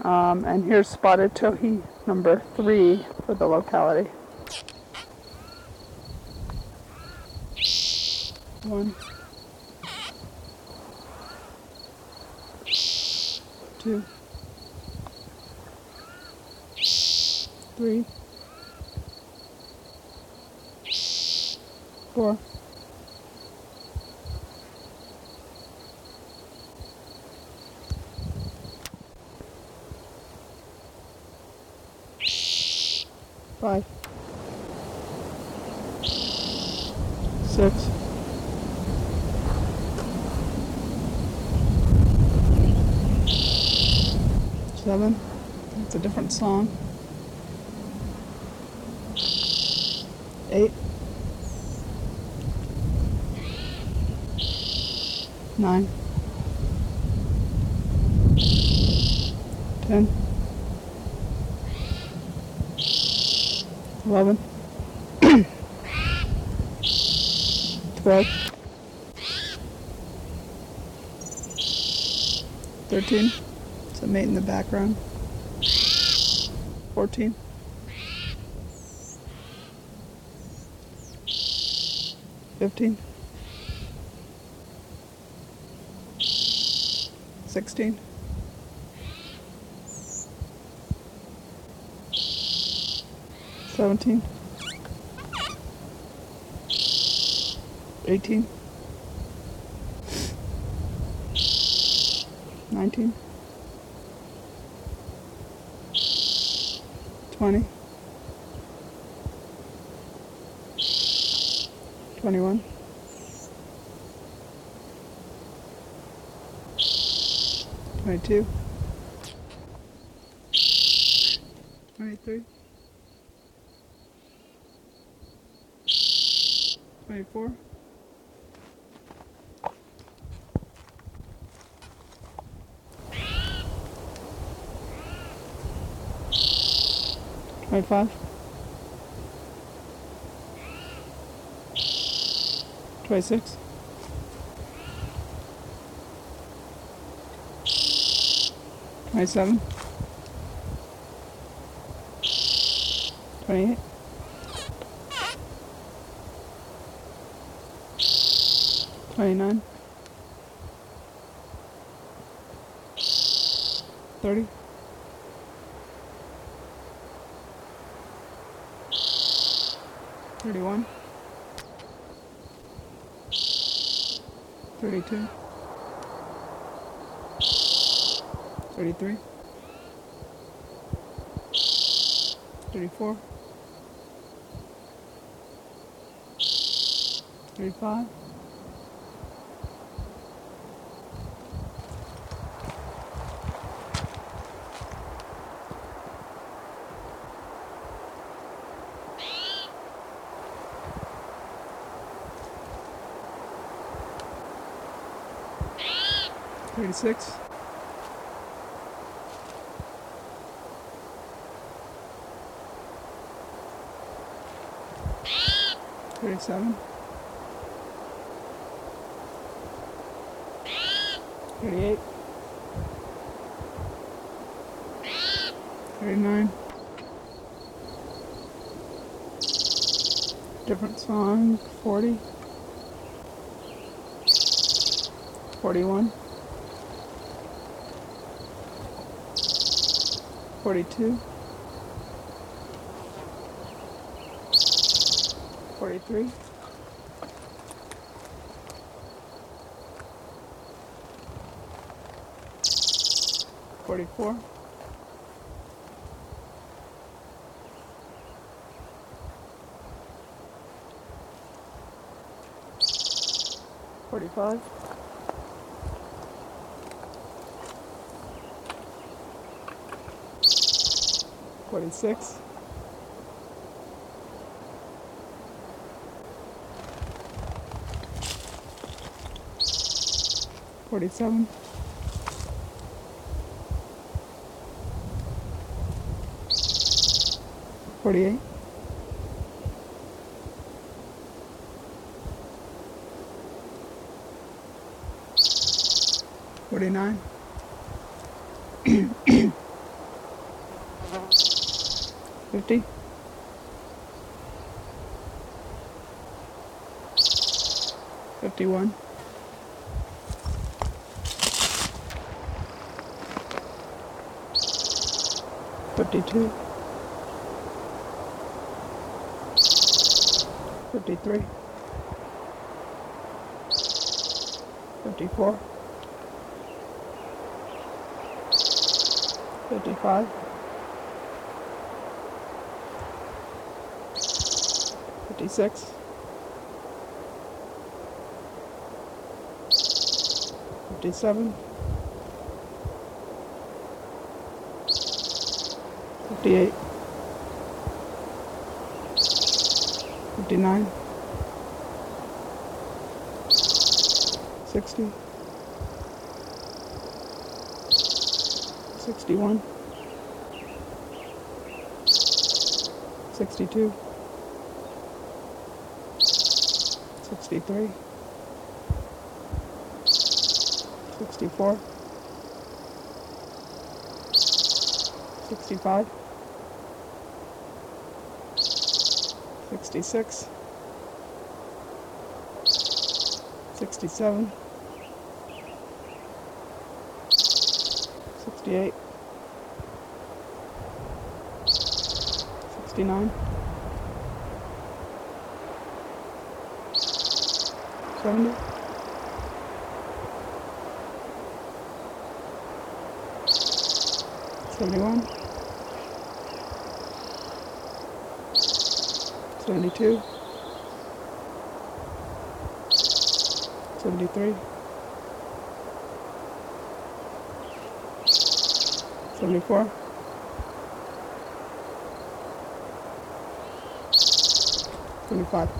And here's spotted towhee number 3 for the locality. 1, 2, 3, 4, 5, 6, 7. That's a different song. 8, 9, 10, 11, 12, 13. It's a mate in the background. 14, 15, 16, 17, 18, 19, 20, 21, 22, 23, 24, 25, 26, 27, 28, 29, 30, 31, 32, 33, 34, 35, 36, 37, 38, 39, different song. 40, 41, 42, 43, 44, 45, 46, 47, 48, 49, 50, 51, 52, 53, 54, 55, 56, 57, 58, 59, 60, 61, 62, 63, 64, 65, 66, 67, 68, 69, 70, 71, 72, 73, 74, 75.